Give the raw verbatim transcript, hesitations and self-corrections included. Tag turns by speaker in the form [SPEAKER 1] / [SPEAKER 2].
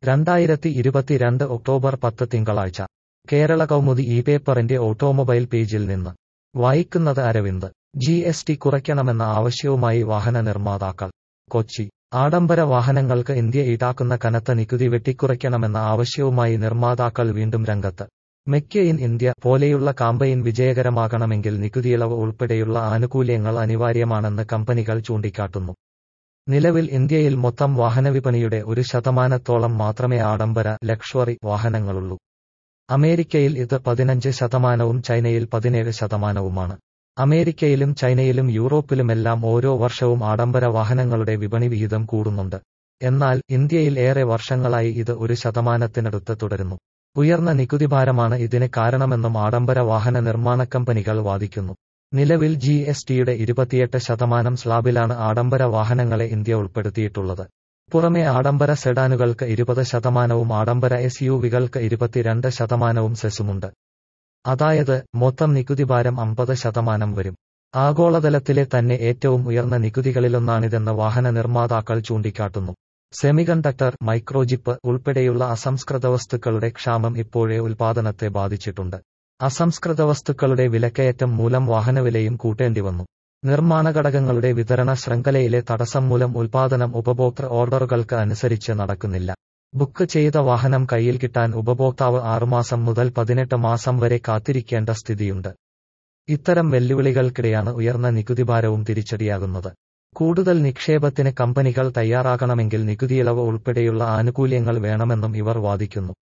[SPEAKER 1] രണ്ടായിരത്തി ഇരുപത്തിരണ്ട് ഒക്ടോബർ പത്ത് തിങ്കളാഴ്ച കേരള കൗമുദി ഈ പേപ്പറിന്റെ ഓട്ടോമൊബൈൽ പേജിൽ നിന്ന് വായിക്കുന്നത് അരവിന്ദ്. ജി എസ് ടി കുറയ്ക്കണമെന്ന ആവശ്യവുമായി വാഹന നിർമ്മാതാക്കൾ. കൊച്ചി. ആഡംബര വാഹനങ്ങൾക്ക് ഇന്ത്യ ഈടാക്കുന്ന കനത്ത നികുതി വെട്ടിക്കുറയ്ക്കണമെന്ന ആവശ്യവുമായി നിർമ്മാതാക്കൾ വീണ്ടും രംഗത്ത്. മെക്ക് ഇൻ ഇന്ത്യ പോലെയുള്ള കാമ്പയിൻ വിജയകരമാകണമെങ്കിൽ നികുതിയിളവ് ഉൾപ്പെടെയുള്ള ആനുകൂല്യങ്ങൾ അനിവാര്യമാണെന്ന് കമ്പനികൾ ചൂണ്ടിക്കാട്ടുന്നു. നിലവിൽ ഇന്ത്യയിൽ മൊത്തം വാഹനവിപണിയുടെ ഒരു ശതമാനത്തോളം മാത്രമേ ആഡംബര ലക്ഷറി വാഹനങ്ങളുള്ളൂ. അമേരിക്കയിൽ ഇത് പതിനഞ്ച് ശതമാനവും ചൈനയിൽ പതിനേഴ് ശതമാനവുമാണ്. അമേരിക്കയിലും ചൈനയിലും യൂറോപ്പിലുമെല്ലാം ഓരോ വർഷവും ആഡംബര വാഹനങ്ങളുടെ വിപണി വിഹിതം കൂടുന്നുണ്ട്. എന്നാൽ ഇന്ത്യയിൽ ഏറെ വർഷങ്ങളായി ഇത് ഒരു ശതമാനത്തിനടുത്ത് തുടരുന്നു. ഉയർന്ന നികുതിഭാരമാണ് ഇതിന് കാരണമെന്നും ആഡംബര വാഹന നിർമ്മാണ കമ്പനികൾ വാദിക്കുന്നു. നിലവിൽ ജി എസ് ടിയുടെ ഇരുപത്തിയെട്ട് ശതമാനം സ്ലാബിലാണ് ആഡംബര വാഹനങ്ങളെ ഇന്ത്യ ഉൾപ്പെടുത്തിയിട്ടുള്ളത്. പുറമെ ആഡംബര സെഡാനുകൾക്ക് ഇരുപത് ശതമാനവും ആഡംബര എസ് യു വികൾക്ക് ഇരുപത്തിരണ്ട് ശതമാനവും സെസുമുണ്ട്. അതായത് മൊത്തം നികുതിഭാരം അമ്പത് ശതമാനം വരും. ആഗോളതലത്തിലെ തന്നെ ഏറ്റവും ഉയർന്ന നികുതികളിലൊന്നാണിതെന്ന് വാഹന നിർമ്മാതാക്കൾ ചൂണ്ടിക്കാട്ടുന്നു. സെമികണ്ടക്ടർ, മൈക്രോചിപ്പ് ഉൾപ്പെടെയുള്ള അസംസ്കൃത വസ്തുക്കളുടെ ക്ഷാമം ഇപ്പോഴേ ഉൽപാദനത്തെ ബാധിച്ചിട്ടുണ്ട്. അസംസ്കൃത വസ്തുക്കളുടെ വിലക്കയറ്റം മൂലം വാഹനവിലയും കൂട്ടേണ്ടിവന്നു. നിർമ്മാണ ഘടകങ്ങളുടെ വിതരണ ശൃംഖലയിലെ തടസ്സം മൂലം ഉൽപാദനം ഉപഭോക്തൃ ഓർഡറുകൾക്ക് അനുസരിച്ച് നടക്കുന്നില്ല. ബുക്ക് ചെയ്ത വാഹനം കയ്യിൽ കിട്ടാൻ ഉപഭോക്താവ് ആറുമാസം മുതൽ പതിനെട്ട് മാസം വരെ കാത്തിരിക്കേണ്ട സ്ഥിതിയുണ്ട്. ഇത്തരം വെല്ലുവിളികൾക്കിടെയാണ് ഉയർന്ന നികുതിഭാരവും തിരിച്ചടിയാകുന്നത്. കൂടുതൽ നിക്ഷേപത്തിന് കമ്പനികൾ തയ്യാറാകണമെങ്കിൽ നികുതിയിളവ് ഉൾപ്പെടെയുള്ള ആനുകൂല്യങ്ങൾ വേണമെന്നും ഇവർ വാദിക്കുന്നു.